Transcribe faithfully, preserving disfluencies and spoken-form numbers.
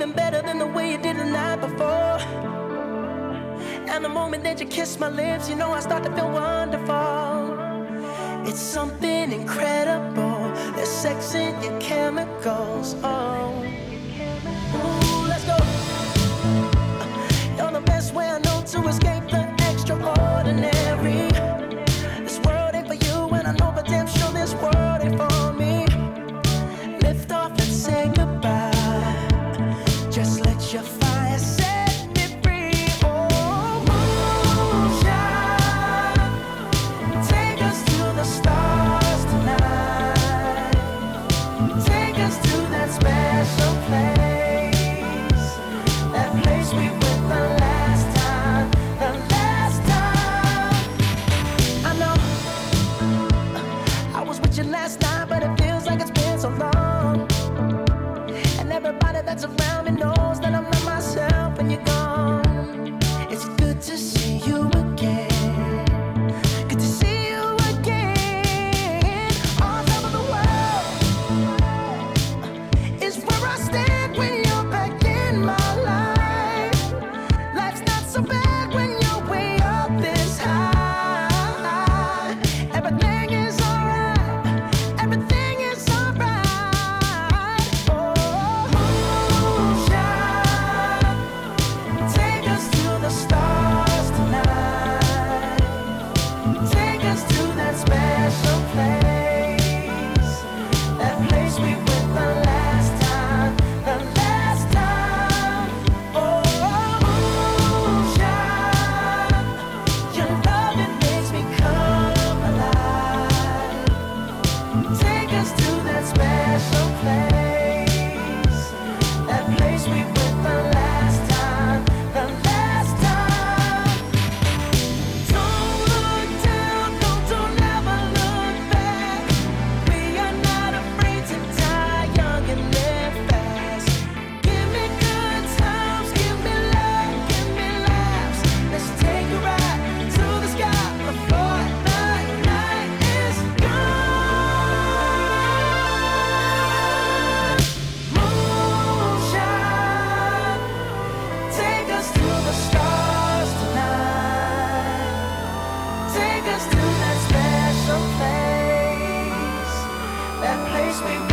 even better than the way you did the night before. And the moment that you kiss my lips, you know I start to feel wonderful. It's something incredible. There's sex in your chemicals. Oh, ooh, let's go. You're the best way I know to escape the extraordinary. This world ain't for you, and I know for damn sure this world ain't for me. Lift off and say goodbye. Just let your fire set me free. Oh, moonshine, take us to the stars tonight. Take us to that special place, that place we went the last time, the last time. I know I was with you last night, but it feels like it's been so long. And everybody that's around me knows that I'm not myself when you're gone. It's good to see you again. Good to see you again. On top of the world is where I stand when you're back in my life. Life's not so bad when you're way up this high. Everything is alright. Everything is alright. Oh, moonshine, take us to the stars tonight. Take us to that special place, that place we went the last time, the last time. Oh, moonshine, your loving makes me come alive. Take us to that special place, that place we went the last time, the last time. Don't look down, no, don't ever look back. We are not afraid to die young and live fast. Give me good times, give me love, give me laughs. Let's take a ride to the sky before the night is gone. Moonshine, take us to the stars tonight. Take us to that special place, that place we